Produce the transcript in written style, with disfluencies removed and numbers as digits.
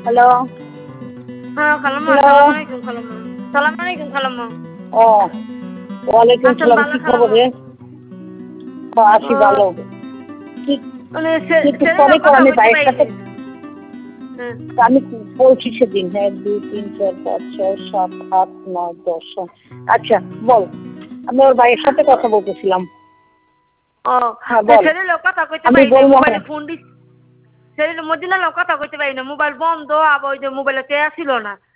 Hello. হ্যাঁ খালাম্মা, hello. সালাম আলাইকুম খালাম্মা। সালাম আলাইকুম খালাম্মা। ও ওয়ালাইকুম আছেন সালাম, ভালো কি খবর খালাম্মা? রে? আছি ও ভালো। কি মানে একটু সেদিন পরে কর, কথা আমি কইতে ভাইয়ের সাথে পাইনি। হ্যাঁ। আমি বলছি সেদিন। হ্যাঁ, 2 3 4 5 6 7 8 9 10। আচ্ছা বল, আমি ওর ভাইয়ের সাথে কথা বলতেছিলাম। ও হ্যাঁ বল, সেদিন কথা কইতে আমি পাইনি, বলবো। মোবাইলে হ্যাঁ ফোন দিস। সেদিন মদিনা কথা কইতে পারি না, মোবাইল বন্ধ, আবার ওই যে মোবাইলে তে ছিল না।